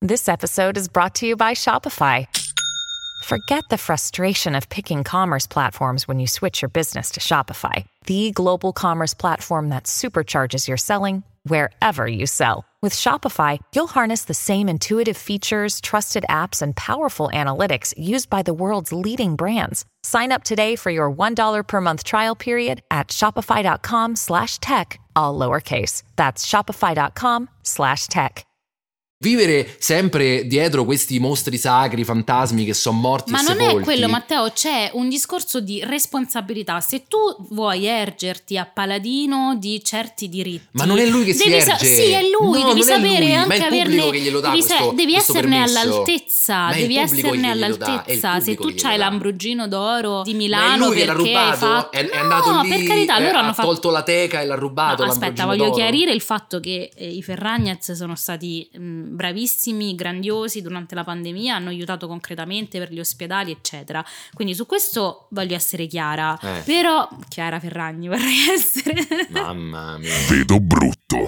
This episode is brought to you by Shopify. Forget the frustration of picking commerce platforms when you switch your business to Shopify, the global commerce platform that supercharges your selling wherever you sell. With Shopify, you'll harness the same intuitive features, trusted apps, and powerful analytics used by the world's leading brands. Sign up today for your $1 per month trial period at shopify.com/tech, all lowercase. That's shopify.com/tech. Vivere sempre dietro questi mostri sacri, fantasmi che sono morti ma e non sepolti. è quello, Matteo, c'è un discorso di responsabilità. Se tu vuoi ergerti a paladino di certi diritti, ma non è lui che si erge. Sì, è lui, no, devi non sapere è lui, anche ma è il averne, pubblico che glielo dà devi questo esserne permesso. all'altezza, Ma è il devi pubblico che esserne glielo dà, all'altezza. Se tu che glielo c'hai dà. l'Ambrogino d'oro di Ma Milano è lui che l'ha perché hai rubato, fatto... è andato no, lì, per carità, loro hanno ha fatto... tolto la teca e l'ha rubato. No, aspetta, voglio chiarire il fatto che i Ferragnez sono stati bravissimi, grandiosi durante la pandemia, hanno aiutato concretamente per gli ospedali, eccetera. Quindi su questo voglio essere chiara. Però Chiara Ferragni vorrei essere. Mamma mia. Vedo brutto.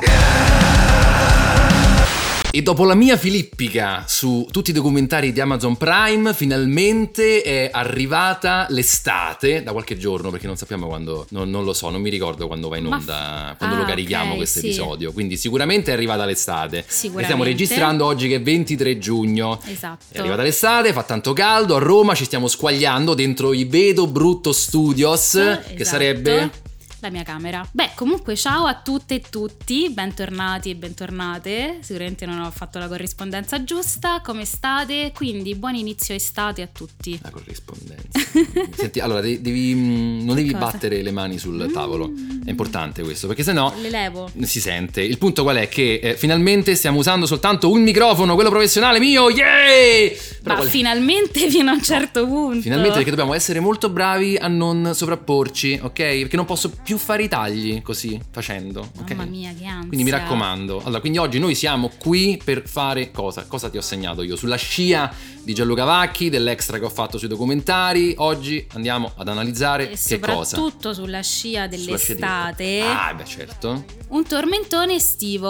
E dopo la mia filippica su tutti i documentari di Amazon Prime, finalmente è arrivata l'estate, da qualche giorno, perché non sappiamo quando, non lo so, non mi ricordo quando va in onda, quando lo carichiamo ok, questo sì. episodio, quindi sicuramente è arrivata l'estate. Sicuramente. E stiamo registrando oggi che è 23 giugno. Esatto. È arrivata l'estate, fa tanto caldo, a Roma ci stiamo squagliando dentro i Vedo Brutto Studios, che Esatto. sarebbe... la mia camera. Beh, comunque ciao a tutte e tutti, bentornati e bentornate. Sicuramente non ho fatto la corrispondenza giusta. Come state? Quindi buon inizio estate a tutti. La corrispondenza. Senti, allora non devi Cosa? battere le mani sul tavolo. È importante questo, perché sennò Le levo. si sente. Il punto qual è? Che finalmente stiamo usando soltanto un microfono, quello professionale mio. Yeah! Ma finalmente fino a un certo punto. Finalmente, perché dobbiamo essere molto bravi a non sovrapporci, ok? Perché non posso più fare i tagli così facendo, ok? Mamma mia, che ansia. Quindi mi raccomando. Allora, quindi oggi noi siamo qui per fare cosa? Cosa ti ho segnato io? Sulla scia di Gianluca Vacchi, dell'extra che ho fatto sui documentari. Oggi andiamo ad analizzare E che cosa? soprattutto sulla scia dell'estate. Ah, beh, certo. Un tormentone estivo.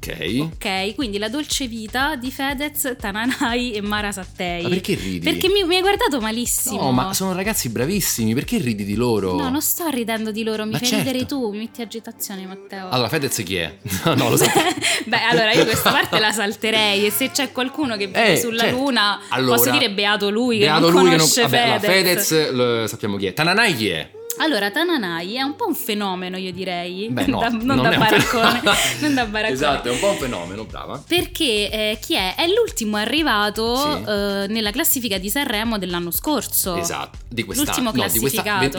Ok. Quindi la dolce vita di Fedez, Tananai e Mara Sattei. Ma perché ridi? Perché mi hai guardato malissimo. No, ma sono ragazzi bravissimi, perché ridi di loro? No, non sto ridendo di loro, mi Ma fai certo. ridere tu, mi metti agitazione, Matteo. Allora, Fedez chi è? No, lo so. Beh, allora io questa parte la salterei e se c'è qualcuno che vive sulla certo. luna, Allora, posso dire beato lui che beato non lui conosce vabbè, allora, Fedez. Fedez lo sappiamo chi è. Tananai chi è? Allora, Tananai è un po' un fenomeno, io direi. Beh, no, non da è un baraccone. fenomeno. Non da baraccone. Esatto, è un po' un fenomeno, brava. Perché chi è? È l'ultimo arrivato Sì. nella classifica di Sanremo dell'anno scorso. Esatto, di quest'anno. L'ultimo classificato.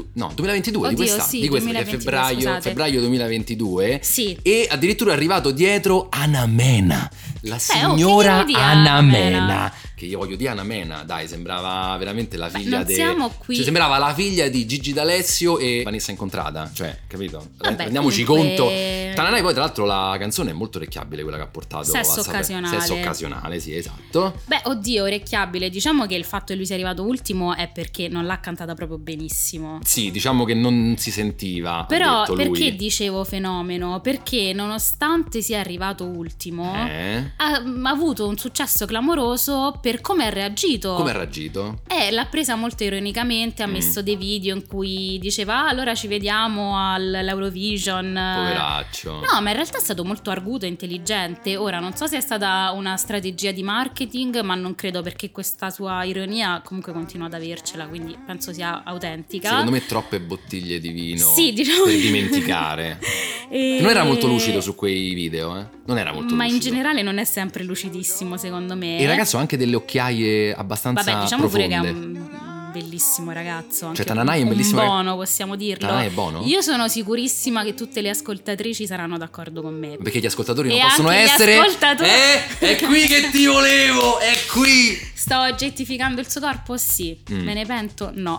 2022, Oddio, di quest'anno. sì, Di questo che è 2022, febbraio 2022. Sì. E addirittura è arrivato dietro Anna Mena, la signora che devo dire Anna Anna Mena? Mena. Che io voglio dire Anna Mena, dai, sembrava veramente la figlia non siamo qui. Cioè, sembrava la figlia di Gigi D'Alessio e Vanessa Incontrada, cioè, capito? Vabbè, Rendiamoci comunque- conto. Tananai poi tra l'altro la canzone è molto orecchiabile, quella che ha portato Sesso a Sanremo. occasionale. Sesso occasionale, sì, esatto. Beh, oddio, orecchiabile. Diciamo che il fatto che lui sia arrivato ultimo è perché non l'ha cantata proprio benissimo. Sì, diciamo che non si sentiva. Però ha detto lui. perché dicevo fenomeno? Perché nonostante sia arrivato ultimo, ha avuto un successo clamoroso per come ha reagito. Come ha reagito? L'ha presa molto ironicamente, ha messo dei video in cui diceva allora ci vediamo all'Eurovision. Poveraccio. No, ma in realtà è stato molto arguto e intelligente. Ora non so se è stata una strategia di marketing, ma non credo, perché questa sua ironia comunque continua ad avercela, quindi penso sia autentica. Secondo me troppe bottiglie di vino Sì, diciamo per che- dimenticare. E- Non era molto lucido su quei video, eh? Non era molto ma lucido. in generale non è sempre lucidissimo, secondo me. E il ragazzo ha anche delle occhiaie abbastanza Vabbè, diciamo profonde. pure che è un bellissimo ragazzo, anche Cioè, Tananai è un bellissimo bono, possiamo dirlo. Tananai è buono? Io sono sicurissima che tutte le ascoltatrici saranno d'accordo con me. Perché gli ascoltatori E non possono anche gli essere. ascoltatori- È qui che ti volevo! È qui! sto oggettificando il suo corpo? Sì. Me ne pento? No.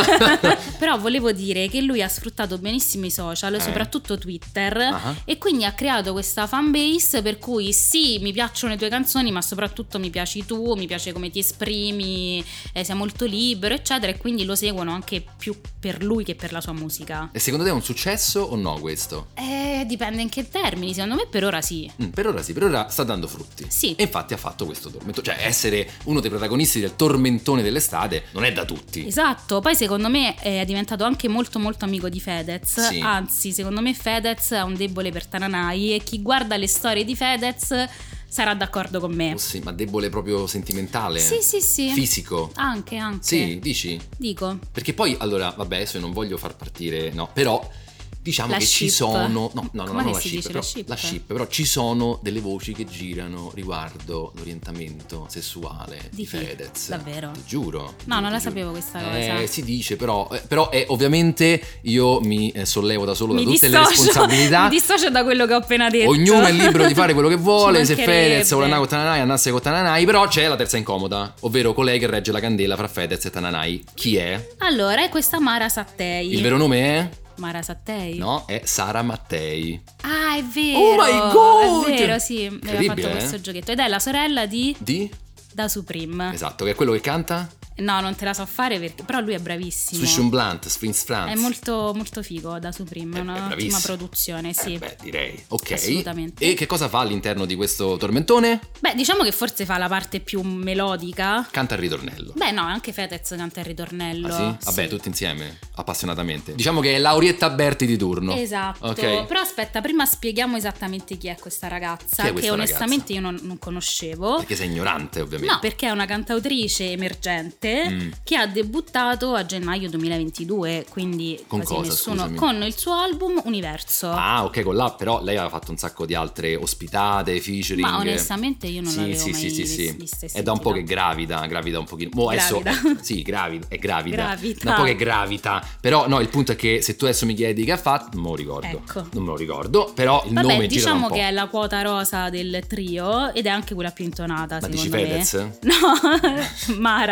Però volevo dire che lui ha sfruttato benissimo i social, soprattutto Twitter, e quindi ha creato questa fanbase per cui sì, mi piacciono le tue canzoni, ma soprattutto mi piaci tu, mi piace come ti esprimi, sei molto libero, eccetera, e quindi lo seguono anche più per lui che per la sua musica. E secondo te è un successo o no questo? Dipende in che termini, secondo me per ora sì. Per ora sta dando frutti. Sì. E infatti ha fatto questo tormento. Cioè essere uno dei protagonisti del tormentone dell'estate non è da tutti. Esatto, poi secondo me è diventato anche molto molto amico di Fedez. Sì. Anzi, secondo me Fedez ha un debole per Tananai e chi guarda le storie di Fedez sarà d'accordo con me. Oh sì, ma debole proprio sentimentale? Sì. Fisico? Anche. Sì, dici? Dico. Perché poi, allora, vabbè, adesso io non voglio far partire, no, però diciamo La che ship. ci sono Come non si dice, però, la ship? però ci sono delle voci che girano riguardo l'orientamento sessuale di Fedez. Davvero? Ti giuro. No, non la giuro. sapevo questa cosa. Si dice però ovviamente io mi sollevo da solo da tutte le dissocio, responsabilità. Mi dissocio da quello che ho appena detto. Ognuno è libero di fare quello che vuole. Se mancherebbe. Fedez vuole andare con Tananai, andasse con Tananai. Però c'è la terza incomoda, ovvero colei che regge la candela fra Fedez e Tananai. Chi è? Allora, è questa Mara Sattei. Il vero nome è? Mara Sattei? No, è Sara Mattei. Ah, è vero. Oh my God! È vero, sì. Aveva Incredibile, fatto questo giochetto. Ed è la sorella di Da Supreme. Esatto, che è quello che canta? No, non te la so fare perché però lui è bravissimo. Swish un Blunt, Springs France. È molto molto figo Da Supreme, è un'ottima bravissimo. produzione, sì. Beh, direi. Ok. Assolutamente. E che cosa fa all'interno di questo tormentone? Beh, diciamo che forse fa la parte più melodica. Canta il ritornello. Beh, no, anche Fedez canta il ritornello. Ah sì? Vabbè, Sì. tutti insieme, appassionatamente. Diciamo che è Laurietta Berti di turno. Esatto. Ok. Però aspetta, prima spieghiamo esattamente chi è questa ragazza, Chi è questa che onestamente ragazza? io non conoscevo. Perché sei ignorante, ovviamente. No, perché è una cantautrice emergente che ha debuttato a gennaio 2022, quindi Con quasi cosa, nessuno, scusami? con il suo album Universo. Ah, ok, con là, però lei aveva fatto un sacco di altre ospitate, featuring. Ma onestamente io non l'avevo mai sì. vista e È da un po' che sentita. gravida un pochino. Boh, adesso sì, è gravida. Gravita. Da un po' che gravita. Però no, il punto è che se tu adesso mi chiedi che ha fatto, non me lo ricordo. Ecco. Non me lo ricordo, però il Vabbè, nome gira da un diciamo po'. che è la quota rosa del trio ed è anche quella più intonata, Ma secondo dici me. Fedez? No,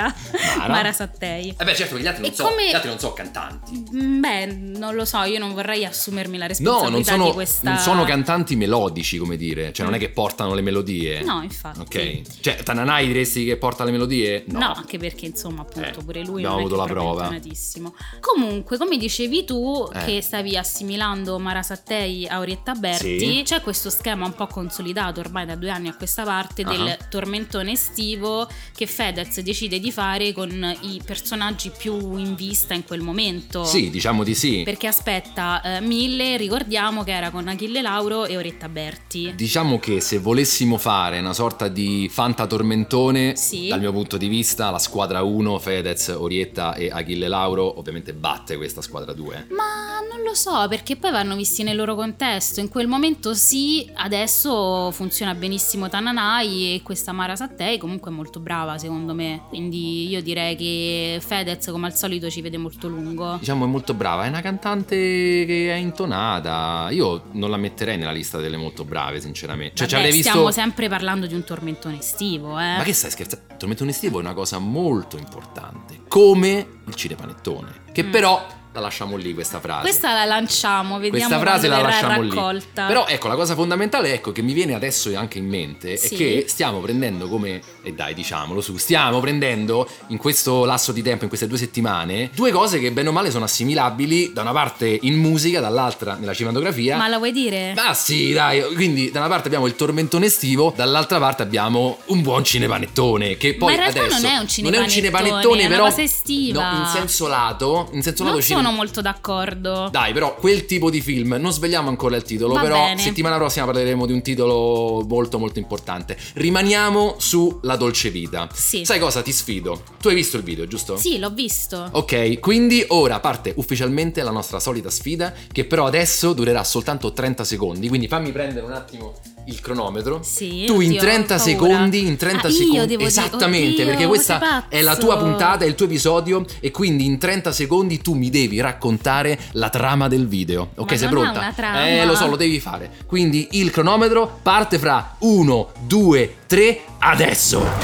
Mara Sattei. Beh, certo, che gli altri E non so, come- gli altri non so cantanti. Beh, non lo so, io non vorrei assumermi la No, responsabilità di questa. non sono cantanti melodici, come dire. Cioè, non è che portano le melodie. No, infatti. Ok. Cioè, Tananai diresti che porta le melodie? No, anche perché insomma appunto pure lui abbiamo non è avuto che la proprio prova. intonatissimo. Comunque, come dicevi tu, Eh. che stavi assimilando Mara Sattei a Orietta Berti, Sì. c'è questo schema un po' consolidato ormai da 2 anni a questa parte del tormentone estivo che Fedez decide di fare con i personaggi più in vista in quel momento. Sì, diciamo di sì. Perché aspetta, Mille, ricordiamo che era con Achille Lauro e Orietta Berti. Diciamo che se volessimo fare una sorta di fantatormentone, Sì. dal mio punto di vista, la squadra 1, Fedez, Orietta e Achille Lauro, ovviamente batte questa squadra 2. Ma non lo so, perché poi vanno visti nel loro contesto. In quel momento sì, adesso funziona benissimo Tananai e questa Mara Sattei comunque è molto brava secondo me. Quindi io direi che Fedez come al solito ci vede molto lungo. Diciamo è molto brava, è una cantante che è intonata. Io non la metterei nella lista delle molto brave, sinceramente. Cioè, ci Vabbè, avrei visto. stiamo sempre parlando di un tormentone estivo, Ma che stai scherzando? Il tormentone estivo è una cosa molto importante, come il cinepanettone, che però la lasciamo lì questa frase. Questa la lanciamo, vediamo Questa frase la quando verrà lasciamo raccolta. lì. Però ecco, la cosa fondamentale ecco che mi viene adesso anche in mente Sì. è che stiamo prendendo come, e dai diciamolo su, stiamo prendendo in questo lasso di tempo, in queste 2 settimane, 2 cose che bene o male sono assimilabili, da una parte in musica, dall'altra nella cinematografia. Ma la vuoi dire? Ma sì, dai, quindi da una parte abbiamo il tormentone estivo, dall'altra parte abbiamo un buon cinepanettone che poi Ma in realtà adesso non è un cinepanettone, è una però cosa estiva. No, in senso lato Non cine- sono molto d'accordo. Dai, però quel tipo di film, non svegliamo ancora il titolo, Va però bene. settimana prossima parleremo di un titolo molto molto importante. Rimaniamo sulla dolce vita. Sì. Sai cosa? Ti sfido. Tu hai visto il video, giusto? Sì, l'ho visto. Ok, quindi ora parte ufficialmente la nostra solita sfida, che però adesso durerà soltanto 30 secondi, quindi fammi prendere un attimo il cronometro. Sì, Tu in oddio, 30 ho paura. secondi, in 30 Ah, io secondi, devo dire- esattamente, oddio, perché sei questa pazzo. è la tua puntata, è il tuo episodio e quindi in 30 secondi tu mi devi raccontare la trama del video. Ok, Ma sei non ha pronta? una trama. Lo so, lo devi fare. Quindi il cronometro parte fra 1, 2, 3, adesso.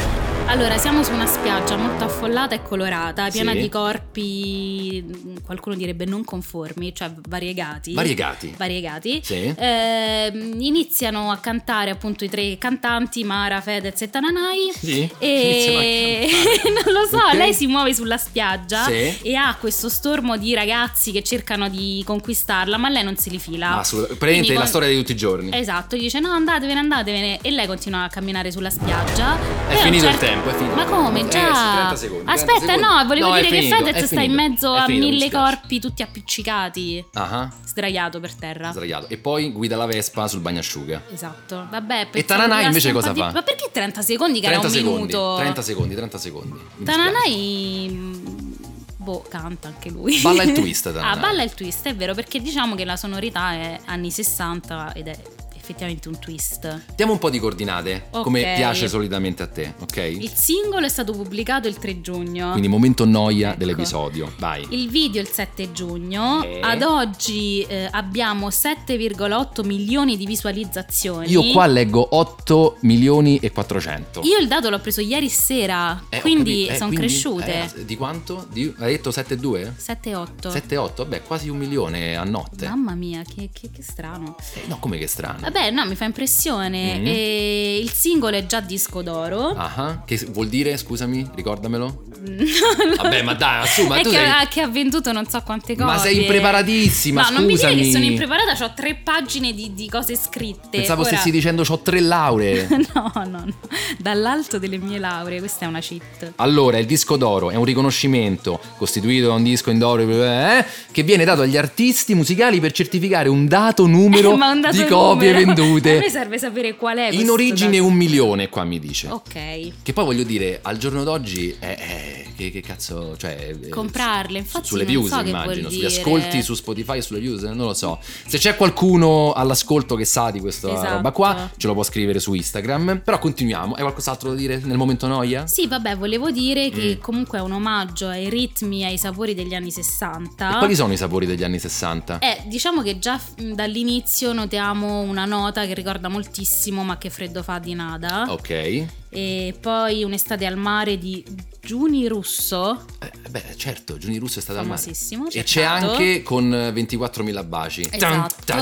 Allora, siamo su una spiaggia molto affollata e colorata, piena Sì. di corpi, qualcuno direbbe non conformi, cioè variegati. Variegati. Sì. Iniziano a cantare appunto i 3 cantanti, Mara, Fedez e Tananai. Sì. E non lo so, Ok. lei si muove sulla spiaggia Sì. e ha questo stormo di ragazzi che cercano di conquistarla, ma lei non se li fila. Praticamente Quindi la storia di tutti i giorni. Esatto, gli dice no, andatevene, e lei continua a camminare sulla spiaggia. È finito il tempo, è finito. Ma come? Già? 30 secondi. Aspetta, 30 secondi. no, volevo No, è dire finito, che Fedez è sta in finito, mezzo è a finito, mi 1000 dispiace. corpi tutti appiccicati, Ah, sdraiato per terra. sdraiato. E poi guida la Vespa sul bagnasciuga. Esatto, vabbè. E Tananai invece cosa fa? Ma perché 30 secondi che 30 era un secondi, minuto? 30 secondi. Mi Tananai canta anche lui. Balla il twist, Tananai. Balla il twist, è vero, perché diciamo che la sonorità è anni 60 ed è effettivamente un twist. Diamo un po' di coordinate, Ok. come piace solitamente a te, ok? Il singolo è stato pubblicato il 3 giugno. Quindi momento noia Ecco. dell'episodio. Vai. Il video il 7 giugno. Ad oggi abbiamo 7,8 milioni di visualizzazioni. Io qua leggo 8 milioni e 400. Io il dato l'ho preso ieri sera, quindi sono cresciute. Di quanto? Hai detto 7,2? 7,8. 7,8? Vabbè, quasi 1 milione a notte. Mamma mia, che strano. No, come che strano. Vabbè, no, mi fa impressione. E il singolo è già disco d'oro. Ah, che vuol dire, scusami, ricordamelo? Vabbè, ma dai, su, ma è tu che, sei... che ha venduto non so quante cose. Ma sei impreparatissima, no, scusami. non mi dire che sono impreparata, ho 3 pagine di cose scritte. Pensavo Ora... stessi dicendo c'ho 3 lauree. no. Dall'alto delle mie lauree, questa è una cheat. Allora, il disco d'oro è un riconoscimento costituito da un disco in d'oro che viene dato agli artisti musicali per certificare un dato numero Ma un dato di copie numero. vendute. A me serve sapere qual è In questo origine dato. 1 milione, qua mi dice. Ok. Che poi voglio dire, al giorno d'oggi che cazzo, cioè Comprarle, infatti sulle non views so che immagino, vuol sugli dire. ascolti su Spotify e sulle views, non lo so. Se c'è qualcuno all'ascolto che sa di questa Esatto. roba qua, ce lo può scrivere su Instagram. Però continuiamo, hai qualcos'altro da dire nel momento noia? Sì, vabbè, volevo dire che comunque è un omaggio ai ritmi e ai sapori degli anni 60. E quali sono i sapori degli anni 60? Diciamo che già dall'inizio notiamo una nota che ricorda moltissimo Ma che freddo fa di Nada. Ok. E poi Un'estate al mare di Giuni Russo. Beh, certo, Giuni Russo è stato al mare. Famosissimo, E cercato. c'è anche con 24.000 baci. Esatto.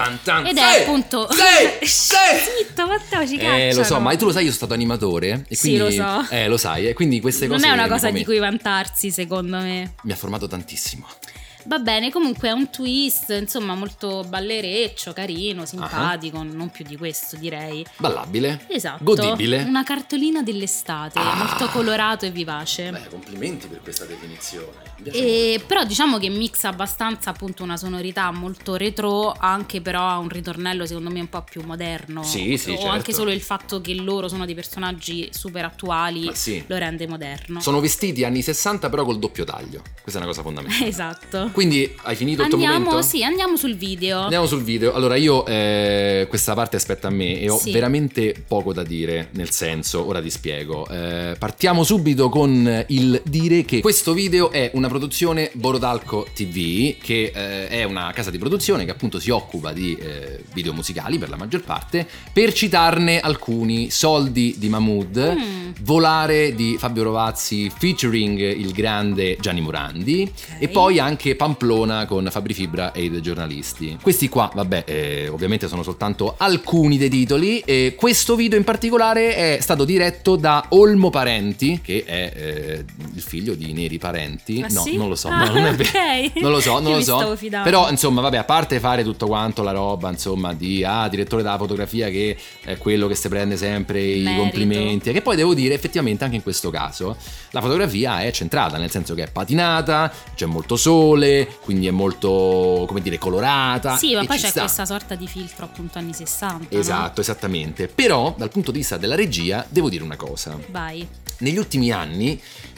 Ed Sì, è appunto sì. Zitto, Matteo, ci cacciano. Lo so, ma tu lo sai, io sono stato animatore e Sì, quindi, lo so. lo sai, e quindi queste Non cose è una mi cosa di fomento. cui vantarsi, secondo me. Mi ha formato tantissimo. Va bene, comunque è un twist, insomma, molto ballereccio, carino, simpatico, non più di questo, direi. Ballabile. Esatto. Godibile. Una cartolina dell'estate, molto colorato e vivace. Beh, complimenti per questa definizione. Mi piace Però diciamo che mixa abbastanza appunto una sonorità molto retro, anche però ha un ritornello secondo me un po' più moderno. Sì, o certo. anche solo il fatto che loro sono dei personaggi super attuali Ma sì. lo rende moderno. Sono vestiti anni 60 però col doppio taglio. Questa è una cosa fondamentale. Esatto. Quindi hai finito il tuo momento? Sì, andiamo sul video. Andiamo sul video. Allora io questa parte aspetta a me e ho Sì. veramente poco da dire, nel senso, ora ti spiego. Partiamo subito con il dire che questo video è una produzione Borodalco TV, che è una casa di produzione che appunto si occupa di video musicali per la maggior parte. Per citarne alcuni: Soldi di Mahmood, Volare di Fabio Rovazzi featuring il grande Gianni Morandi, e poi anche Pamplona con Fabri Fibra e i giornalisti. Questi qua, vabbè, ovviamente sono soltanto alcuni dei titoli, e questo video in particolare è stato diretto da Olmo Parenti, che è il figlio di Neri Parenti. Ah, No, sì? non lo so, Ah, no, non è vero. ok. Non lo so, Io non lo mi so. stavo fidando. Però, insomma, vabbè, a parte fare tutto quanto la roba, insomma, di direttore della fotografia, che è quello che si prende sempre i Merito. complimenti, e che poi devo dire effettivamente anche in questo caso la fotografia è centrata, nel senso che è patinata, c'è molto sole, quindi è molto, come dire, colorata. Sì, ma e poi ci c'è sta. questa sorta di filtro appunto anni 60. no? Esatto, esattamente. Però dal punto di vista della regia devo dire una cosa. Vai. Negli ultimi anni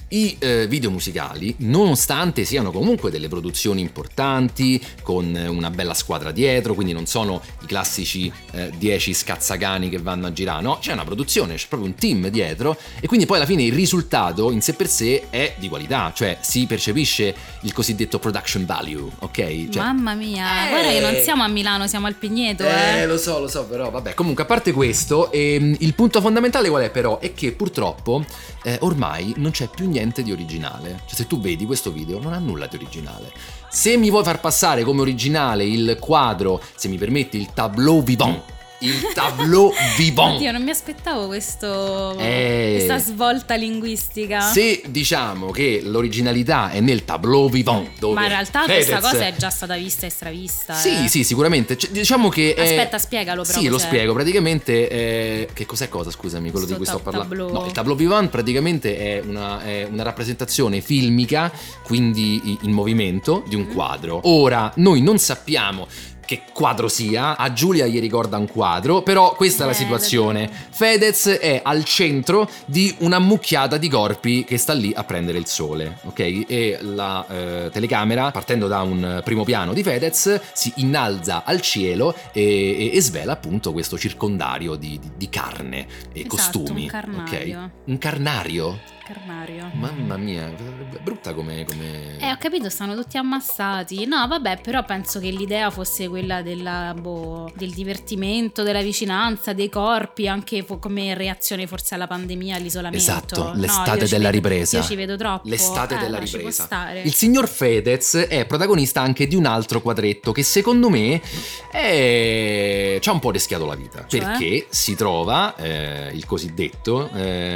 I video musicali, nonostante siano comunque delle produzioni importanti, con una bella squadra dietro, quindi non sono i classici 10 scazzacani che vanno a girare, no? C'è una produzione, c'è proprio un team dietro, e quindi poi alla fine il risultato in sé per sé è di qualità, cioè si percepisce il cosiddetto production value, ok? Cioè, mamma mia, guarda che non siamo a Milano, siamo al Pigneto. Lo so, però vabbè. Comunque, a parte questo, il punto fondamentale qual è però? È che purtroppo ormai non c'è più niente di originale. Cioè, se tu vedi questo video, non ha nulla di originale. Se mi vuoi far passare come originale il quadro, se mi permetti, il tableau vivant, Oddio, non mi aspettavo questa svolta linguistica. Se diciamo che l'originalità è nel tableau vivant, dove ma in realtà Fedez... questa cosa è già stata vista e stravista. Sì, sicuramente. Cioè, diciamo che aspetta, spiegalo però. Sì, lo spiego. Praticamente che cos'è cosa, scusami, quello di cui sto parlando? No, il tableau vivant praticamente è una rappresentazione filmica, quindi in movimento, di un quadro. Ora, noi non sappiamo che quadro sia, a Giulia gli ricorda un quadro, però questa è la situazione. Fedez è al centro di una mucchiata di corpi che sta lì a prendere il sole, ok? E la telecamera, partendo da un primo piano di Fedez, si innalza al cielo e svela appunto questo circondario di carne e costumi. Un carnario. Ok? Un carnario? Carnario. Mamma mia, brutta come... Ho capito, stanno tutti ammassati. No, vabbè, però penso che l'idea fosse quella del divertimento, della vicinanza, dei corpi, anche come reazione forse alla pandemia, all'isolamento. Esatto, l'estate della ripresa. Io ci vedo troppo. L'estate della ripresa. Ci può stare. Il signor Fedez è protagonista anche di un altro quadretto che secondo me c'ha un po' rischiato la vita. Cioè? Perché si trova il cosiddetto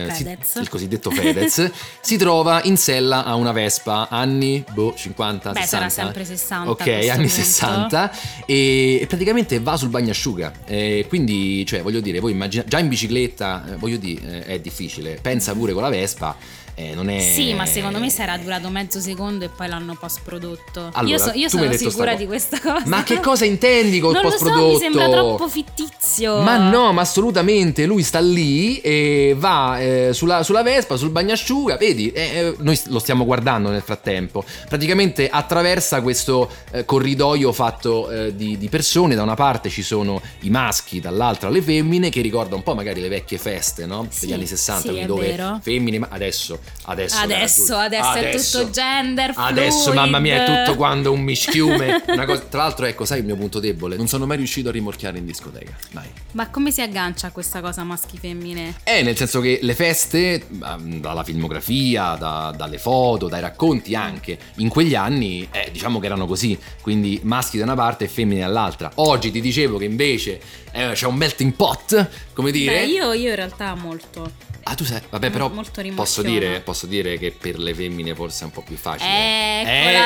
Fedez si trova in sella a una Vespa, anni 50, 60. Sarà sempre 60. Ok, anni punto. 60, e praticamente va sul bagnasciuga. Quindi, cioè, voglio dire, voi immaginate, già in bicicletta, voglio dire, è difficile. Pensa pure con la Vespa. Non è... Sì, ma secondo me sarà durato mezzo secondo e poi l'hanno post prodotto. Allora, io sono sicura di questa cosa. Ma che cosa intendi col post prodotto? Non lo so, mi sembra troppo fittizio. Ma no, ma assolutamente. Lui sta lì e va sulla Vespa, sul bagnasciuga. Vedi, noi lo stiamo guardando nel frattempo. Praticamente attraversa questo corridoio fatto di persone. Da una parte ci sono i maschi, dall'altra le femmine, che ricorda un po' magari le vecchie feste, no? Degli anni 60, sì, dove vero. femmine, ma adesso è tutto gender fluid. Adesso, mamma mia, è tutto quando un mischiume. Una cosa, tra l'altro, ecco, sai il mio punto debole? Non sono mai riuscito a rimorchiare in discoteca. Mai. Ma come si aggancia a questa cosa maschi-femmine? Nel senso che le feste, dalla filmografia, dalle foto, dai racconti anche, in quegli anni, diciamo che erano così. Quindi maschi da una parte e femmine dall'altra. Oggi ti dicevo che invece c'è un melting pot, come dire. Beh, io in realtà molto. Ah, tu sai, vabbè, però posso dire che per le femmine forse è un po' più facile.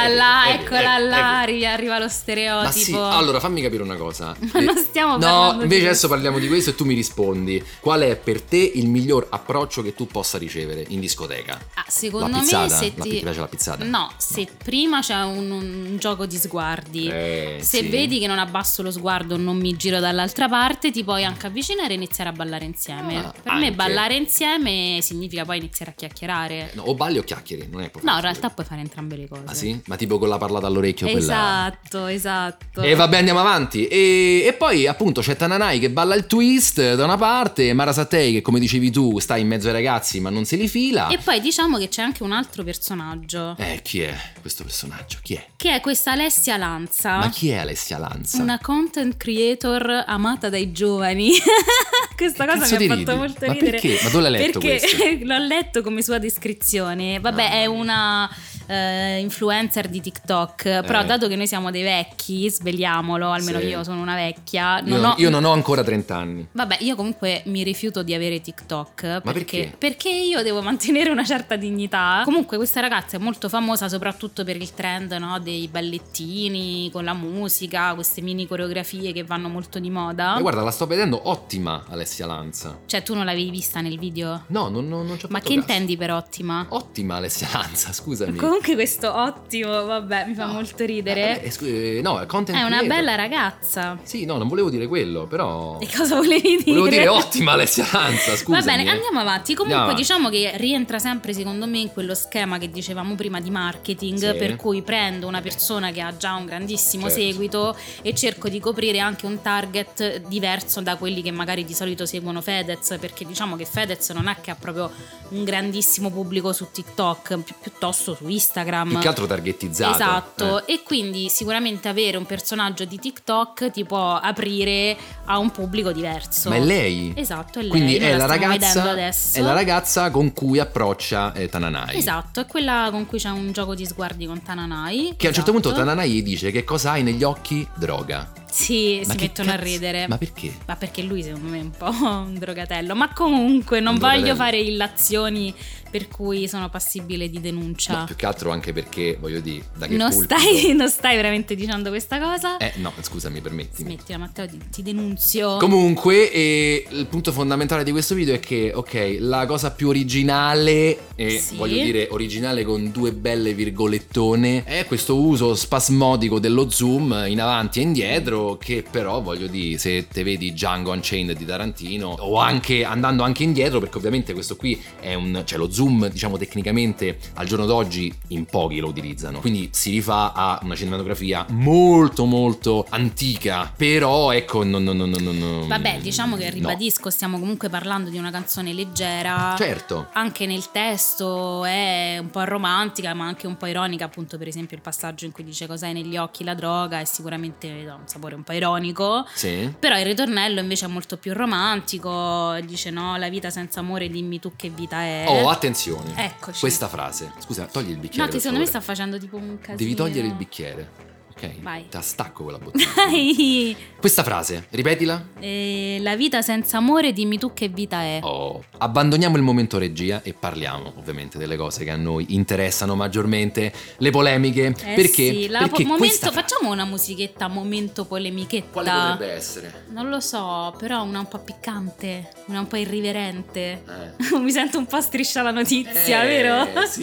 Eccola là, arriva lo stereotipo. Ma sì, allora fammi capire una cosa. Ma non stiamo parlando No, invece adesso parliamo di questo e tu mi rispondi. Qual è per te il miglior approccio che tu possa ricevere in discoteca? Secondo la pizzata? me ti piace la pizzata? No, se prima c'è un gioco di sguardi, se vedi che non abbasso lo sguardo, non mi giro dall'altra parte, ti puoi anche avvicinare e iniziare a ballare insieme. Per me ballare insieme significa poi iniziare a chiacchierare. No, o balli o chiacchieri, non è proprio. No, in realtà puoi fare entrambe le cose. Ah sì? Ma tipo con la parlata all'orecchio, esatto. E vabbè, andiamo avanti. E poi appunto c'è Tananai che balla il twist da una parte, Mara Sattei che, come dicevi tu, sta in mezzo ai ragazzi ma non se li fila. E poi diciamo che c'è anche un altro personaggio. Chi è questo personaggio? Chi è? Che è questa Alessia Lanza. Ma chi è Alessia Lanza? Una content creator amata dai giovani. Questa cosa mi ha fatto molto ridere. Ma perché? Ma dove l'hai letto questo? L'ho letto come sua descrizione. Vabbè, è una influencer di TikTok. Però dato che noi siamo dei vecchi, svegliamolo, almeno io sono una vecchia. Io non ho ancora 30 anni. Vabbè, io comunque mi rifiuto di avere TikTok. Ma perché? Perché io devo mantenere una certa dignità. Comunque questa ragazza è molto famosa soprattutto per il trend, no? Dei ballettini con la musica, queste mini coreografie che vanno molto di moda. Ma guarda, la sto vedendo ottima Alessia Lanza. Cioè tu non l'avevi vista nel video? No, non ci ho fatto Ma che caso. intendi per ottima? Ottima Alessia Lanza, scusami. Comunque Comunque questo ottimo, vabbè, mi fa molto ridere. No, content è una creator. bella ragazza. Sì, no, non volevo dire quello, però... E cosa volevi dire? Volevo dire ottima Alessia Lanza, scusami. Va bene, andiamo avanti. Comunque Andiamo diciamo che rientra sempre secondo me in quello schema che dicevamo prima di marketing, Sì. per cui prendo una persona che ha già un grandissimo Certo. seguito e cerco di coprire anche un target diverso da quelli che magari di solito seguono Fedez, perché diciamo che Fedez non è che ha proprio un grandissimo pubblico su TikTok, piuttosto su Instagram. Più che altro targetizzato. Esatto, e quindi sicuramente avere un personaggio di TikTok ti può aprire a un pubblico diverso. Ma è lei? Esatto, è lei. Quindi Noi è la stiamo vedendo ragazza, adesso. è la ragazza con cui approccia Tananai. Esatto, è quella con cui c'è un gioco di sguardi con Tananai. Che a un certo punto Esatto. Tananai gli dice: che cosa hai negli occhi? Droga. Sì, Ma si che mettono a cazzo? ridere. Ma perché? Ma perché lui secondo me è un po' un drogatello. Ma comunque non Un voglio drogatello. fare illazioni per cui sono passibile di denuncia. No, più che altro anche perché, voglio dire, da che non pulpito? stai veramente dicendo questa cosa? No, scusami, permettimi. Smettila Matteo, ti denunzio. Comunque, il punto fondamentale di questo video è che, ok, la cosa più originale, e Sì. voglio dire originale con due belle virgolettone, è questo uso spasmodico dello zoom in avanti e indietro, che però, voglio dire, se te vedi Django Unchained di Tarantino, o anche andando anche indietro, perché ovviamente questo qui è cioè lo zoom, diciamo, tecnicamente al giorno d'oggi in pochi lo utilizzano, quindi si rifà a una cinematografia molto molto antica, però ecco non Vabbè, diciamo che ribadisco, stiamo comunque parlando di una canzone leggera. Certo. Anche nel testo è un po' romantica, ma anche un po' ironica, appunto, per esempio il passaggio in cui dice cos'hai negli occhi, la droga, è sicuramente ha un sapore un po' ironico. Sì. Però il ritornello invece è molto più romantico, dice no, la vita senza amore, dimmi tu che vita è. Oh, attenzione. Eccoci. Questa frase. Scusa, togli il bicchiere. No, per secondo me favore. sta facendo tipo un casino. Devi togliere il bicchiere. Ok. Vai. Te la stacco quella bottiglia. Dai! Questa frase, ripetila. La vita senza amore, dimmi tu che vita è. Oh. Abbandoniamo il momento regia e parliamo ovviamente delle cose che a noi interessano maggiormente, le polemiche. Perché? Sì, Perché momento, questa facciamo una musichetta momento polemichetta. Quale potrebbe essere? Non lo so, però una un po' piccante, una un po' irriverente. Eh. Mi sento un po' Striscia la notizia, vero? Sì.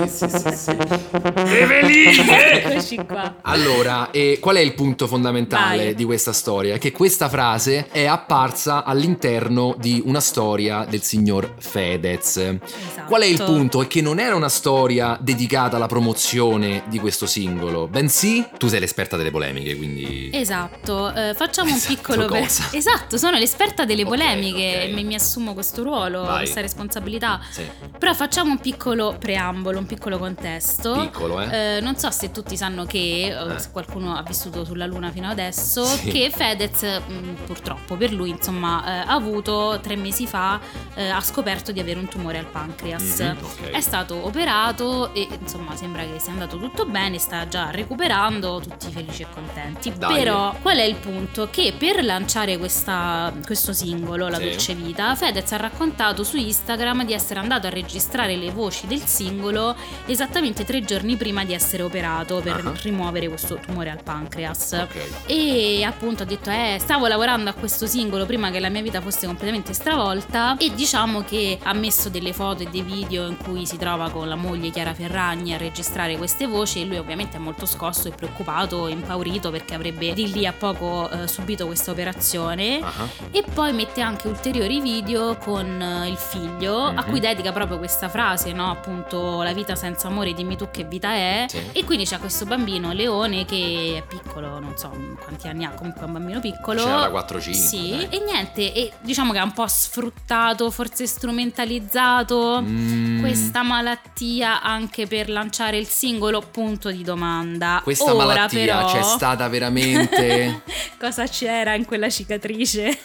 Eveline! Eccoci qua. Allora, qual è il punto fondamentale Vai. di questa storia? Che questa frase è apparsa all'interno di una storia del signor Fedez. Esatto. Qual è il punto? È che non era una storia dedicata alla promozione di questo singolo, bensì tu sei l'esperta delle polemiche, quindi... Esatto, facciamo un Esatto, piccolo... cosa? Esatto, sono l'esperta delle Ok, polemiche ok. e mi assumo questo ruolo, Vai. questa responsabilità. Sì. Però facciamo un piccolo preambolo, un piccolo contesto. Piccolo, Non so se tutti sanno che, se qualcuno ha vissuto sulla Luna fino adesso, Sì. che Fedez, purtroppo per lui, insomma, ha avuto 3 mesi fa, ha scoperto di avere un tumore al pancreas. Ok. È stato operato e insomma sembra che sia andato tutto bene, sta già recuperando, tutti felici e contenti. Dai. Però qual è il punto? Che per lanciare questo singolo, La Sì. Dolce Vita, Fedez ha raccontato su Instagram di essere andato a registrare le voci del singolo esattamente 3 giorni prima di essere operato per rimuovere questo tumore al pancreas. Ok. E appunto ha detto stavo lavorando a questo singolo prima che la mia vita fosse completamente stravolta, e diciamo che ha messo delle foto e dei video in cui si trova con la moglie Chiara Ferragni a registrare queste voci, e lui ovviamente è molto scosso e preoccupato e impaurito perché avrebbe di lì a poco subito questa operazione. E poi mette anche ulteriori video con il figlio a cui dedica proprio questa frase, no? Appunto, la vita senza amore, dimmi tu che vita è. Sì. E quindi c'è questo bambino Leone che è piccolo, non so quanti anni ha, comunque è un bambino piccolo. C'era 4-5. Sì, dai. e niente, e diciamo che ha un po' sfruttato, forse strumentalizzato questa malattia anche per lanciare il singolo, punto di domanda. Questa Ora, malattia però, c'è stata veramente? cosa c'era in quella cicatrice?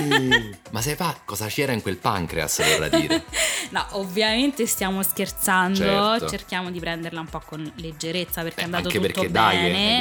Ma sai cosa c'era in quel pancreas, vorrà dire? No, ovviamente stiamo scherzando, Certo. cerchiamo di prenderla un po' con leggerezza perché è andato Anche tutto perché bene. dai, è guarito,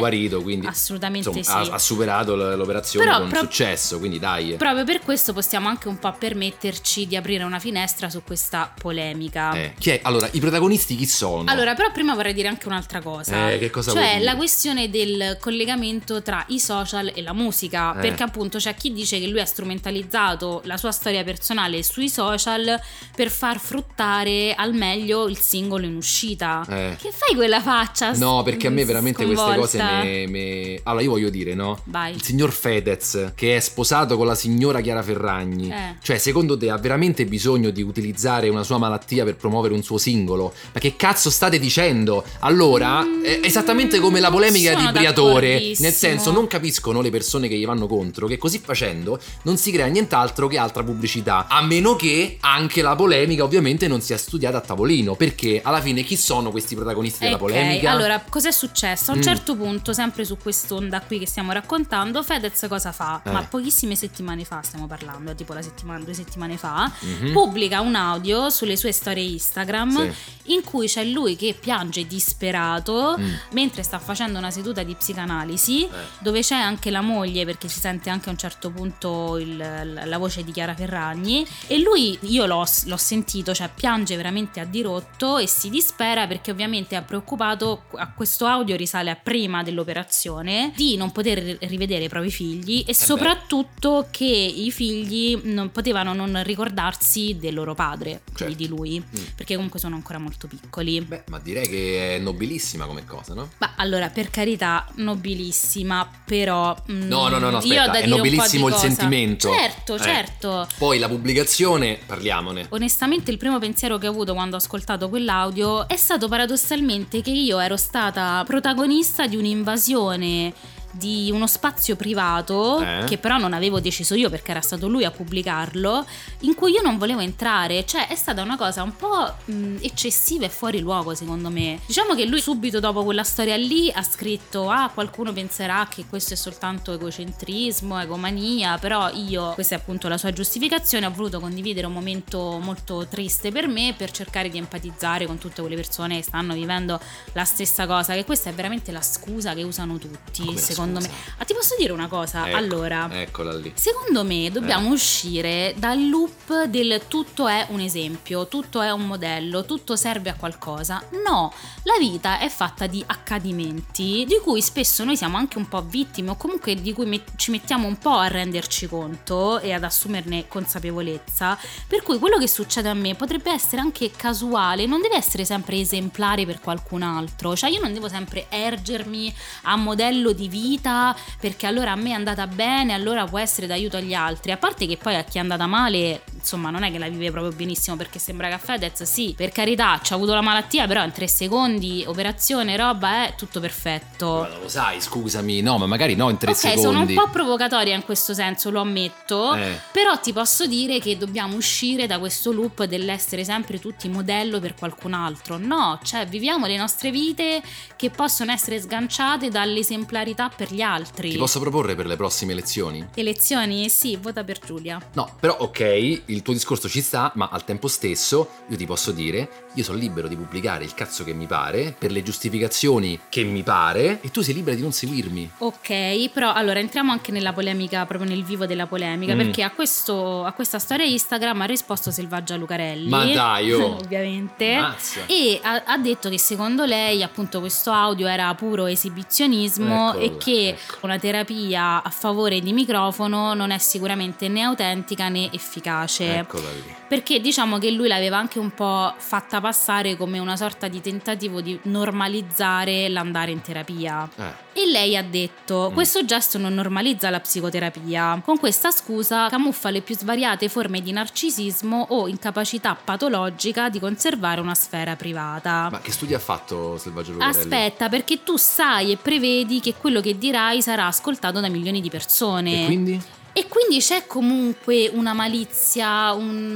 quindi assolutamente insomma, sì. ha superato l'operazione Però con successo, quindi dai. Proprio per questo possiamo anche un po' permetterci di aprire una finestra su questa polemica. Chi è? Allora, i protagonisti chi sono? Allora, però prima vorrei dire anche un'altra cosa. Che cosa vuoi cioè dire? la questione del collegamento tra i social e la musica, perché appunto c'è chi dice che lui ha strumentalizzato la sua storia personale sui social per far fruttare al meglio il singolo in uscita. Che fai quella faccia? No, perché a me veramente sconvolta? queste cose Allora, io voglio dire, no? Vai. Il signor Fedez, che è sposato con la signora Chiara Ferragni, cioè secondo te ha veramente bisogno di utilizzare una sua malattia per promuovere un suo singolo? Ma che cazzo state dicendo? Allora, è esattamente come la polemica di Briatore, nel senso, non capiscono le persone che gli vanno contro che così facendo non si crea nient'altro che altra pubblicità, a meno che anche la polemica ovviamente non sia studiata a tavolino, perché alla fine chi sono questi protagonisti della polemica? Allora, cos'è successo? A un certo punto, sempre su quest'onda qui che stiamo raccontando, Fedez cosa fa? Ma pochissime settimane fa stiamo parlando, tipo 2 settimane fa, pubblica un audio sulle sue storie Instagram in cui c'è lui che piange disperato mentre sta facendo una seduta di psicanalisi, dove c'è anche la moglie, perché si sente anche a un certo punto la voce di Chiara Ferragni, e lui, io l'ho sentito, cioè piange veramente a dirotto e si dispera perché ovviamente è preoccupato. A questo audio risale a prima dell'operazione, di non poter rivedere i propri figli e soprattutto che i figli non potevano non ricordarsi del loro padre, quindi di lui, perché comunque sono ancora molto piccoli. Beh, ma direi che è nobilissima come cosa, no? Ma allora, per carità, nobilissima, però no, aspetta, io ho da è dire nobilissimo un po' il sentimento. Certo. Poi la pubblicazione, parliamone. Onestamente il primo pensiero che ho avuto quando ho ascoltato quell'audio è stato paradossalmente che io ero stata protagonista di un'invasione di uno spazio privato che però non avevo deciso io, perché era stato lui a pubblicarlo, in cui io non volevo entrare. Cioè è stata una cosa un po' eccessiva e fuori luogo, secondo me. Diciamo che lui subito dopo quella storia lì ha scritto: qualcuno penserà che questo è soltanto egocentrismo, egomania, però io, questa è appunto la sua giustificazione, ho voluto condividere un momento molto triste per me, per cercare di empatizzare con tutte quelle persone che stanno vivendo la stessa cosa, che questa è veramente la scusa che usano tutti, secondo me. Ti posso dire una cosa? Ecco, allora, eccola lì. Secondo me dobbiamo uscire dal loop del tutto è un esempio, tutto è un modello, tutto serve a qualcosa. No, la vita è fatta di accadimenti di cui spesso noi siamo anche un po' vittime, o comunque di cui ci mettiamo un po' a renderci conto e ad assumerne consapevolezza, per cui quello che succede a me potrebbe essere anche casuale, non deve essere sempre esemplare per qualcun altro. Cioè io non devo sempre ergermi a modello di vita perché allora a me è andata bene, allora può essere d'aiuto agli altri. A parte che poi a chi è andata male, insomma, non è che la vive proprio benissimo, perché sembra che a Fedez, sì, per carità, c'ha avuto la malattia, però in 3 secondi, operazione, roba, è tutto perfetto. Ma non lo sai, scusami, no, ma magari no in 3 secondi. Ok, sono un po' provocatoria in questo senso, lo ammetto, però ti posso dire che dobbiamo uscire da questo loop dell'essere sempre tutti modello per qualcun altro. No, cioè viviamo le nostre vite che possono essere sganciate dall'esemplarità per gli altri. Ti posso proporre per le prossime elezioni? Elezioni? Sì, vota per Giulia. No, però ok, il tuo discorso ci sta, ma al tempo stesso io ti posso dire, io sono libero di pubblicare il cazzo che mi pare, per le giustificazioni che mi pare, e tu sei libera di non seguirmi. Ok, però allora entriamo anche nella polemica, proprio nel vivo della polemica, perché a questa storia Instagram ha risposto Selvaggia Lucarelli. Ma dai, ovviamente. Mazza. E ha detto che secondo lei appunto questo audio era puro esibizionismo, e che una terapia a favore di microfono non è sicuramente né autentica né efficace. Eccola lì. Perché diciamo che lui l'aveva anche un po' fatta passare come una sorta di tentativo di normalizzare l'andare in terapia. E lei ha detto: questo gesto non normalizza la psicoterapia. Con questa scusa camuffa le più svariate forme di narcisismo o incapacità patologica di conservare una sfera privata. Ma che studi ha fatto Selvaggia Lucarelli? Aspetta, perché tu sai e prevedi che quello che dirai sarà ascoltato da milioni di persone. E quindi? E quindi c'è comunque una malizia,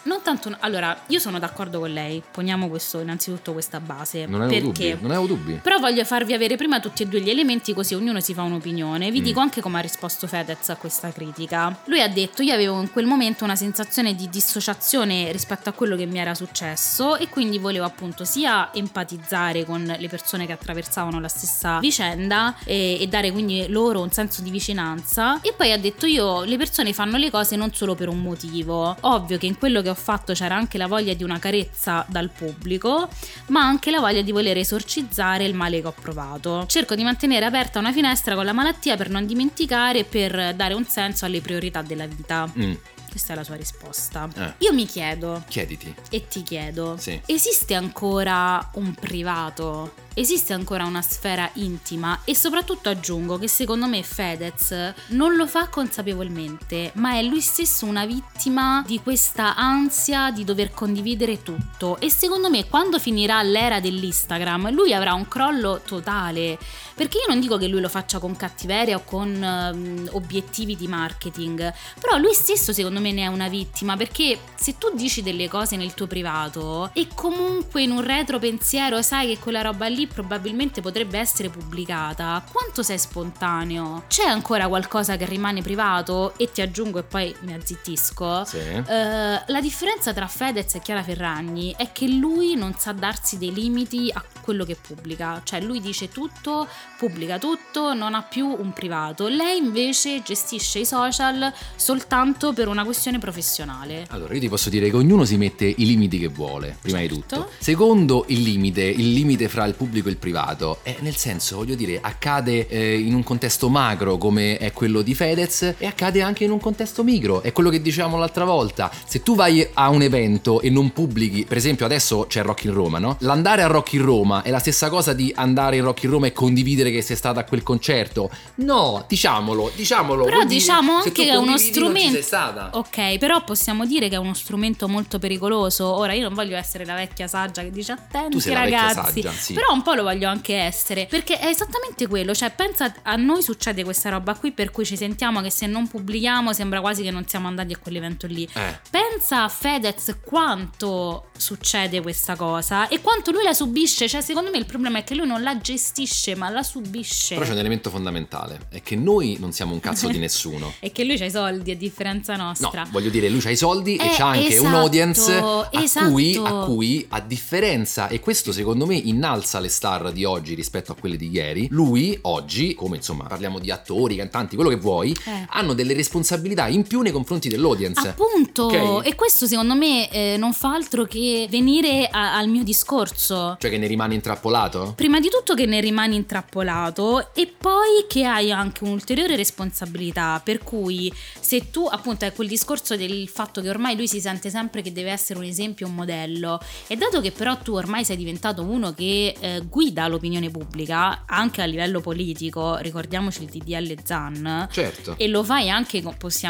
non tanto. Allora, io sono d'accordo con lei. Poniamo innanzitutto questa base. Non avevo dubbi. Però voglio farvi avere prima tutti e due gli elementi, così ognuno si fa un'opinione. Vi dico anche come ha risposto Fedez a questa critica. Lui ha detto: io avevo in quel momento una sensazione di dissociazione rispetto a quello che mi era successo, e quindi volevo appunto sia empatizzare con le persone che attraversavano la stessa vicenda e dare quindi loro un senso di vicinanza. E poi ha detto: le persone fanno le cose non solo per un motivo. Ovvio che in quello che ho fatto c'era anche la voglia di una carezza dal pubblico, ma anche la voglia di voler esorcizzare il male che ho provato. Cerco di mantenere aperta una finestra con la malattia per non dimenticare e per dare un senso alle priorità della vita. Questa è la sua risposta. Io mi chiedo, chiediti, e ti chiedo, sì. Esiste ancora un privato? Esiste ancora una sfera intima? E soprattutto aggiungo che secondo me Fedez non lo fa consapevolmente, ma è lui stesso una vittima di questa ansia di dover condividere tutto, e secondo me quando finirà l'era dell'Instagram lui avrà un crollo totale, perché io non dico che lui lo faccia con cattiveria o con obiettivi di marketing, però lui stesso secondo me ne è una vittima, perché se tu dici delle cose nel tuo privato e comunque in un retro pensiero sai che quella roba lì probabilmente potrebbe essere pubblicata, quanto sei spontaneo? C'è ancora qualcosa che rimane privato? E ti aggiungo, e poi mi azzittisco, sì. La differenza tra Fedez e Chiara Ferragni è che lui non sa darsi dei limiti a quello che pubblica, cioè lui dice tutto, pubblica tutto, non ha più un privato. Lei invece gestisce i social soltanto per una questione professionale. Allora, io ti posso dire che ognuno si mette i limiti che vuole, prima di tutto. Secondo, il limite fra il pubblico e il privato, nel senso, voglio dire, accade in un contesto macro come è quello di Fedez, e accade anche in un contesto micro, è quello che dicevamo l'altra volta. Se tu vai a un evento e non pubblichi, per esempio adesso c'è Rock in Roma, no? L'andare a Rock in Roma è la stessa cosa di andare in Rock in Roma e condividere che sei stata a quel concerto? No, diciamolo. Però diciamo anche che è uno strumento. Ok, però possiamo dire che è uno strumento molto pericoloso. Ora, io non voglio essere la vecchia saggia che dice attenti ragazzi, saggia, sì. Però un po' lo voglio anche essere, perché è esattamente quello, cioè pensa, a noi succede questa roba qui per cui ci sentiamo che se non pubblichiamo sembra quasi che non siamo andati a quell'evento lì. Pensa a Fedez quanto succede questa cosa e quanto lui la subisce, cioè secondo me il problema è che lui non la gestisce ma la subisce. Però c'è un elemento fondamentale, è che noi non siamo un cazzo di nessuno. E che lui c'ha i soldi a differenza nostra. No, voglio dire, lui c'ha i soldi e c'ha anche un audience a cui a differenza, e questo secondo me innalza le star di oggi rispetto a quelle di ieri. Lui oggi, come insomma parliamo di attori, cantanti, quello che vuoi, hanno delle responsabilità in più nei confronti dell'audience. Appunto, okay? E questo secondo me non fa altro che venire al mio discorso. Cioè che ne rimane intrappolato? Prima di tutto che ne rimani intrappolato, e poi che hai anche un'ulteriore responsabilità, per cui se tu appunto hai quel discorso del fatto che ormai lui si sente sempre che deve essere un esempio, un modello, e dato che però tu ormai sei diventato uno che guida l'opinione pubblica anche a livello politico, ricordiamoci il DDL Zan, certo, e lo fai anche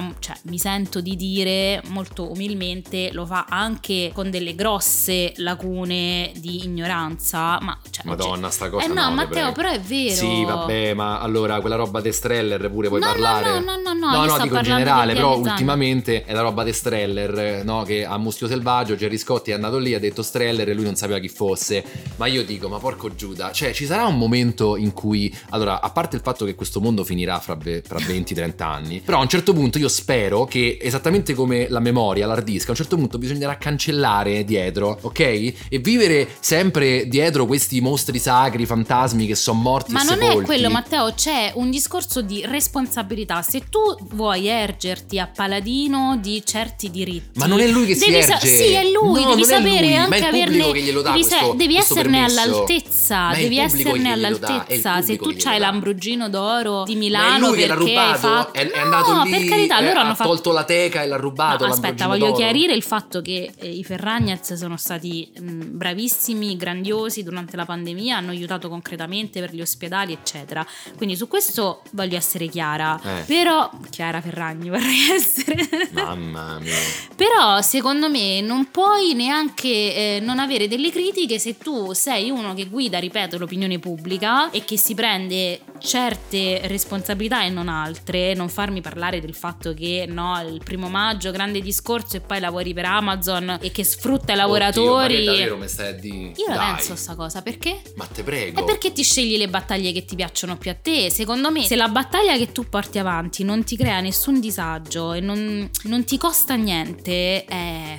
mi sento di dire molto umilmente, lo fa anche con delle grosse lacune di ignoranza, ma Madonna, sta cosa no, Matteo, però è vero. Sì, vabbè, ma allora quella roba de Streller pure puoi parlare? No, dico in generale, però ultimamente è la roba de Streller, no? Che a Muschio Selvaggio Gerry Scotti è andato lì, ha detto Streller e lui non sapeva chi fosse. Ma io dico, ma porco Giuda, cioè ci sarà un momento in cui, allora, a parte il fatto che questo mondo finirà fra 20-30 anni, però a un certo punto io spero che, esattamente come la memoria, l'hard disk, a un certo punto bisognerà cancellare dietro, ok? E vivere sempre dietro questi mostri sacri, fantasmi che sono morti e sepolti. Ma non è quello, Matteo, c'è un discorso di responsabilità. Se tu vuoi ergerti a paladino di certi diritti, ma non è lui che si erge. Sì, è lui, no, devi sapere lui, anche averne, che glielo dà devi esserne permesso. all'altezza, devi esserne all'altezza. Se tu c'hai l'Ambrogino d'oro di Milano, ma è lui perché che l'ha rubato, hai fatto... è andato lì, per carità, loro hanno tolto la teca e l'ha rubato. No, aspetta, voglio chiarire il fatto che i Ferragnez sono stati bravissimi, grandiosi durante la pandemia, hanno aiutato concretamente per gli ospedali eccetera, quindi su questo voglio essere chiara. Però Chiara Ferragni vorrei essere, mamma mia, però secondo me non puoi neanche non avere delle critiche se tu sei uno che guida, ripeto, l'opinione pubblica e che si prende certe responsabilità e non altre. Non farmi parlare del fatto che no, il 1 maggio grande discorso e poi lavori per Amazon e che sfrutta i lavoratori. Oddio, ma che davvero mi stai a dire? Io la penso sta cosa, perché? Ma te prego. È perché ti scegli le battaglie che ti piacciono più a te. Secondo me, se la battaglia che tu porti avanti non ti crea nessun disagio e non ti costa niente, è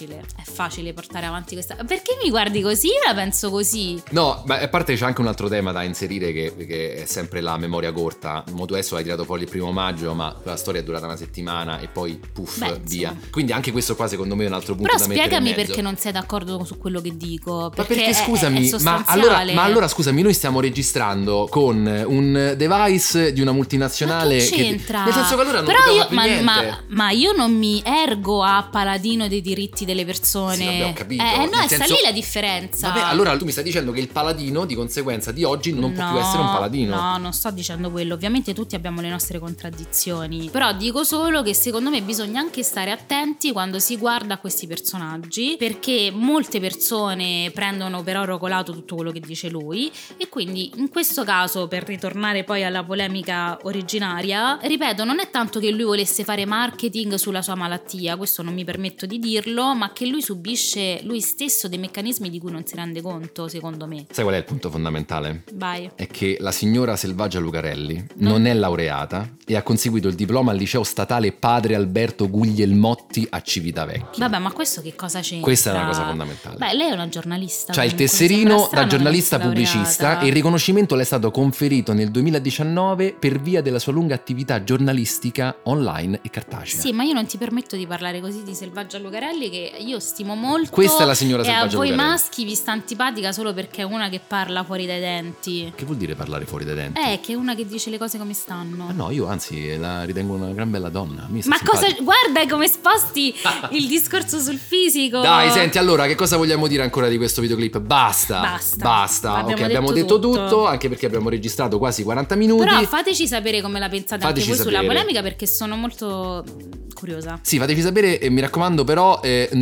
facile portare avanti questa. Perché mi guardi così? Io la penso così. No, ma a parte c'è anche un altro tema da inserire che è sempre la memoria corta. Mo tu adesso hai tirato fuori il 1 maggio, ma la storia è durata una settimana e poi puff, via. Insomma. Quindi anche questo qua secondo me è un altro punto Però da mettere in mezzo. spiegami perché non sei d'accordo su quello che dico. Ma perché scusami, è sostanziale. ma allora scusami, noi stiamo registrando con un device di una multinazionale. Ma che c'entra? Nel senso che allora non però dobbiamo io, fare niente. ma io non mi ergo a paladino dei diritti delle persone. Sì, abbiamo capito. No, Nel sta senso- lì la differenza. Vabbè, allora tu mi stai dicendo che il paladino di conseguenza di oggi non può più essere un paladino. No, non sto dicendo quello. Ovviamente tutti abbiamo le nostre contraddizioni. Però dico solo che secondo me bisogna anche stare attenti quando si guarda questi personaggi, perché molte persone prendono per oro colato tutto quello che dice lui. E quindi in questo caso, per ritornare poi alla polemica originaria, ripeto, non è tanto che lui volesse fare marketing sulla sua malattia, questo non mi permetto di dirlo, ma che lui subisce lui stesso dei meccanismi di cui non si rende conto, secondo me. Sai qual è il punto fondamentale? Vai. È che la signora Selvaggia Lucarelli non è laureata e ha conseguito il diploma al liceo statale Padre Alberto Guglielmotti a Civitavecchia. Vabbè, ma questo che cosa c'entra? Questa è una cosa fondamentale. Beh, lei è una giornalista. C'ha il comunque, tesserino mi sembra da strano giornalista che non sia pubblicista laureata. e il riconoscimento le è stato conferito nel 2019 per via della sua lunga attività giornalistica online e cartacea. Sì, ma io non ti permetto di parlare così di Selvaggia Lucarelli, che io stimo molto. Questa è la signora e Selvaggia a voi Lucarelli. maschi vi sta antipatica solo perché è una che parla fuori dai denti. Che vuol dire parlare fuori dai denti? Che è una che dice le cose come stanno. Ma no, io anzi la ritengo una gran bella donna. Mi sta Ma cosa, simpatica. guarda come sposti il discorso sul fisico. Dai, senti, allora che cosa vogliamo dire ancora di questo videoclip? Basta. Ok, abbiamo detto tutto, anche perché abbiamo registrato quasi 40 minuti. Però fateci sapere come la pensate Fateci anche voi sulla sapere. polemica, perché sono molto curiosa. Sì, fateci sapere, mi raccomando, però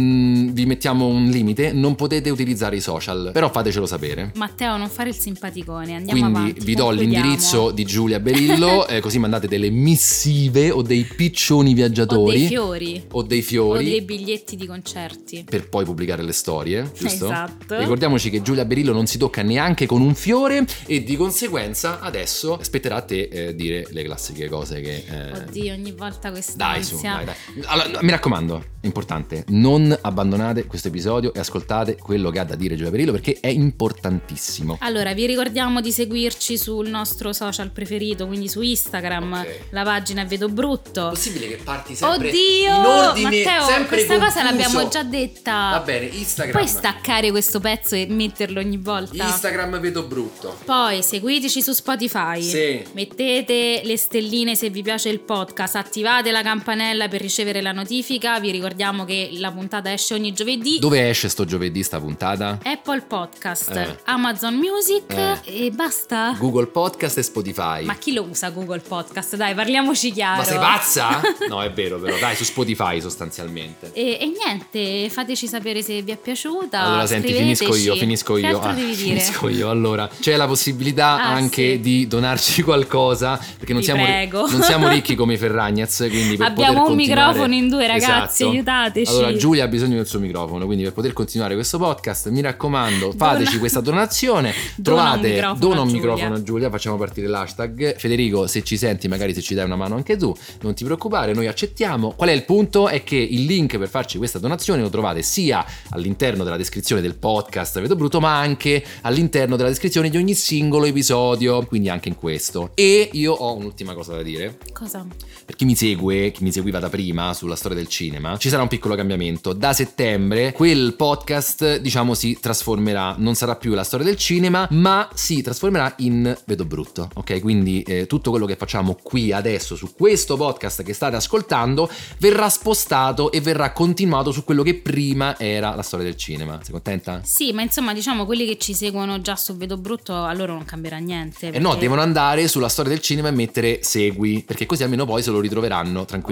vi mettiamo un limite, non potete utilizzare i social, però fatecelo sapere. Matteo, non fare il simpaticone, andiamo Quindi avanti. vi do concludiamo. l'indirizzo di Giulia Berillo, così mandate delle missive o dei piccioni viaggiatori. O dei fiori. O dei O fiori. dei biglietti di concerti. Per poi pubblicare le storie, giusto? Esatto. Ricordiamoci che Giulia Berillo non si tocca neanche con un fiore e di conseguenza adesso spetterà a te dire le classiche cose che... Oddio, ogni volta questa Dai su, ansia. dai. Allora, mi raccomando, è importante, non abbandonate questo episodio e ascoltate quello che ha da dire Giulia Berillo perché è importantissimo. Allora, vi ricordiamo di seguirci sul nostro social preferito, quindi su Instagram, Ok. la pagina è Vedo Brutto. È possibile che parti sempre Oddio, in ordine, Matteo, sempre questa cosa confuso. l'abbiamo già detta. Va bene, Instagram. Puoi staccare questo pezzo e metterlo ogni volta? Instagram Vedo Brutto. Poi seguiteci su Spotify. Sì. Mettete le stelline se vi piace il podcast, attivate la campanella per ricevere la notifica. Vi ricordiamo che la puntata esce ogni giovedì. Dove esce sto giovedì sta puntata? Apple Podcast, Eh. Amazon Music e basta. Google Podcast e Spotify. Ma chi lo usa Google Podcast? Dai, parliamoci chiaro. Ma sei pazza? No, è vero, però. Dai, su Spotify sostanzialmente. E niente, fateci sapere se vi è piaciuta. Allora, senti, scriveteci. finisco Che io. altro devi dire? Finisco io. Allora, c'è la possibilità Ah, anche sì. di donarci qualcosa, perché non Vi siamo, prego. non siamo ricchi come i Ferragnez, quindi per Abbiamo poter un continuare- microfono in due, ragazzi, Esatto. aiutateci. Allora, Giulia ha bisogno del suo microfono, quindi per poter continuare questo podcast, mi raccomando, fateci Dona- questa donazione. Dona un Trovate, microfono dona un a Giulia. microfono a Giulia, facciamo partire l'hashtag. Federico, se ci senti, magari se ci dai una mano anche tu, non ti preoccupare, noi accettiamo. Qual è il punto? È che il link per farci questa donazione lo trovate sia all'interno della descrizione del podcast Vedo Brutto, ma anche all'interno della descrizione di ogni singolo episodio, quindi anche in questo. E io ho un'ultima cosa da dire. Cosa? Per chi mi segue, chi mi seguiva da prima sulla storia del cinema, ci sarà un piccolo cambiamento. Da settembre quel podcast, diciamo, si trasformerà, non sarà più la storia del cinema, ma si trasformerà in Vedo Brutto, ok? Quindi tutto quello che facciamo qui adesso su questo podcast che state ascoltando verrà spostato e verrà continuato su quello che prima era la storia del cinema. Sei contenta? Sì, ma insomma, diciamo, quelli che ci seguono già su Vedo Brutto, a loro non cambierà niente. E no, perché- devono andare sulla storia del cinema e mettere segui, perché così almeno poi se lo ritroveranno tranquillamente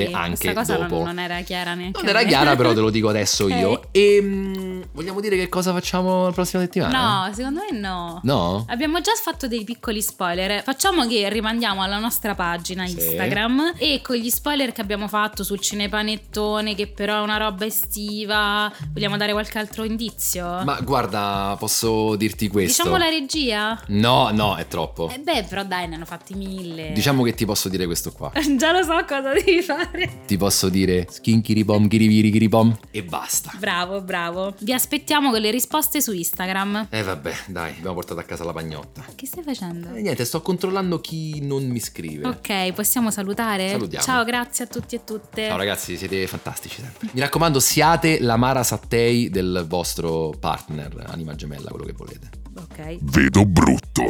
come anche questa cosa dopo. non era chiara neanche. Non era chiara, però te lo dico adesso io. E vogliamo dire che cosa facciamo la prossima settimana? No, secondo me no. No? Abbiamo già fatto dei piccoli spoiler. Facciamo che rimandiamo alla nostra pagina Sì. Instagram e con gli spoiler che abbiamo fatto sul cinepanettone, che però è una roba estiva, vogliamo dare qualche altro indizio? Ma guarda, posso dirti questo. Diciamo la regia? No, è troppo. Però dai, ne hanno fatti 1000. Diciamo che ti posso dire questo qua. Già lo so cosa devi fare. Ti posso dire skinchiribom, kiribirikiribom e basta. Bravo. Vi aspettiamo con le risposte su Instagram. Vabbè, dai, abbiamo portato a casa la pagnotta. Che stai facendo? Niente, sto controllando chi non mi scrive. Ok, possiamo salutare? Salutiamo. Ciao, grazie a tutti e tutte. Ciao ragazzi, siete fantastici sempre. Mi raccomando, siate la Mara Sattei del vostro partner, anima gemella, quello che volete. Ok. Vedo brutto.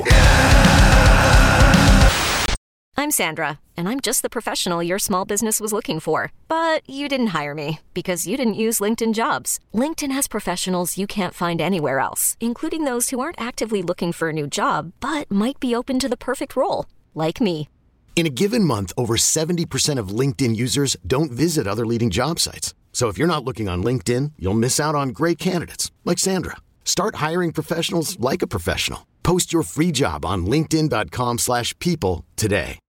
I'm Sandra, and I'm just the professional your small business was looking for. But you didn't hire me because you didn't use LinkedIn Jobs. LinkedIn has professionals you can't find anywhere else, including those who aren't actively looking for a new job, but might be open to the perfect role, like me. In a given month, over 70% of LinkedIn users don't visit other leading job sites. So if you're not looking on LinkedIn, you'll miss out on great candidates like Sandra. Start hiring professionals like a professional. Post your free job on linkedin.com/people today.